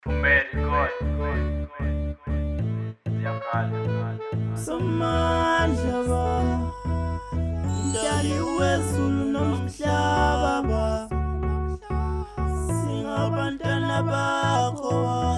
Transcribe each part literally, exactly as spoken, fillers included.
Umeli God siyakhala Somandla ba Mdali wezulu nomhlaba ba Singabantwana bakho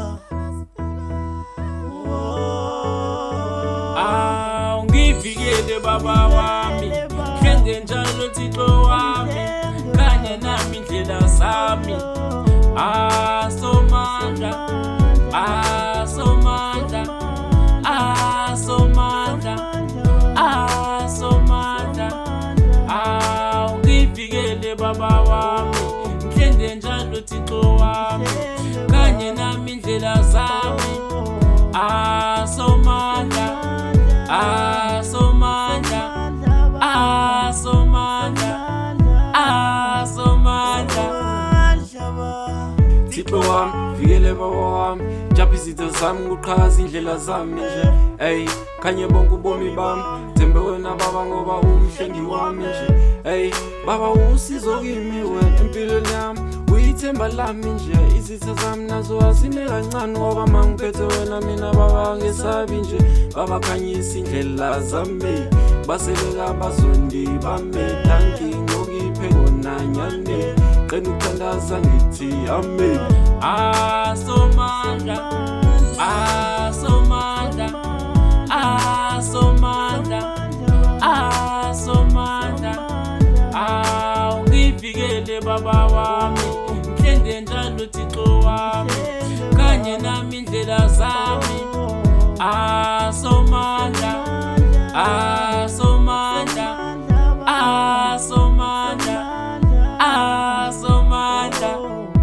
Ah, ungivikele baba wami, hlenge njalo Thixo wami, kanye nami indlela zami. Ah, Somandla, ah, Somandla, ah, Somandla, ah, Somandla. Ah, ungivikele baba wami, hlenge njalo Thixo wami, kanye nami indlela zami. Ah, Somandla, ah, Somandla, ah, Somandla, ah, Somandla. Thixo wami, vikele baba wami, japha izitho zami kuqhaza indlela zami nje. Ey, khanye bonke ubomi bami, thembe wena baba ngoba umhlengi wami nje. Ey, baba usizo kimi wena empilweni yami, uyithemba lami nje. Izitho zami nazo azime kancane ngoba mangiphethe wena mina baba ngesabi nje. Baba khanyisa indlela zami, baseleka bazondi bami, thanki ngokiphe kona nyane. Qena ukuthandaza ngithi amen. Ah, Somandla, ah, Somandla, ah, Somandla, ah, Somandla. Ah, ungivikele baba wami, hlenge njalo Thixo wami, kanye nami indlela zami. Ah, Somandla, ah, Somandla, ah, Somandla, ah, Somandla.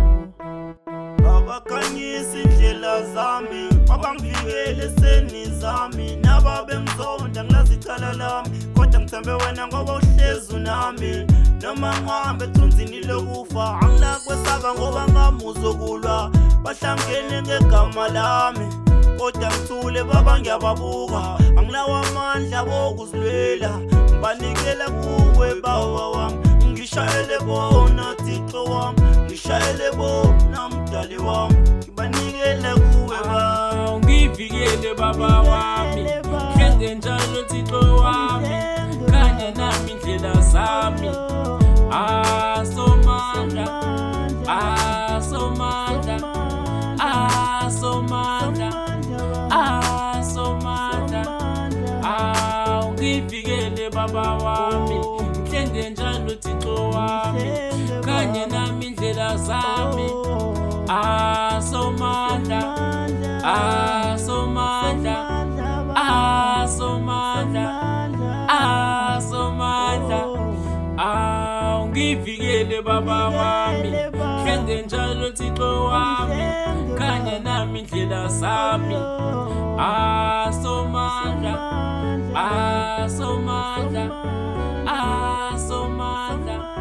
Baba khanyisa indlela zami, baba ngivikele seni zami, nababe ngizonda ngilazicala lami, kodwa ngithembe wena ngoba uhlezi nami. Noma ngihambe ethunzini lokufa, anginakwesaba ngoba ngamuzwa kulwa, bahlangene ngegama lami, kodwa ngithule baba ngiyababuka, anginawo amandla wokuzilwela, ngibanikela kuwe baba wami, ngishayele bona Thixo wami, ngishayele bona Mdali wami, ngibanikela kuwe baba. Ungivikele baba wami, hlenge njalo Thixo wami, kanye nami indlela zami. Ah, Somandla, ah, Somandla, ah, Somandla, ah, Somandla. Ah, ungivikele baba wami, hlenge njalo Thixo wami, kanye nami indlela zami. Ah, Somandla, ah, Somandla, ah, Somandla, ah, Somandla. Ah, ungivikele baba wami, hlenge njalo Thixo wami, kanye nami indlela zami. Ah, Somandla, ah, Somandla, ah, Somandla.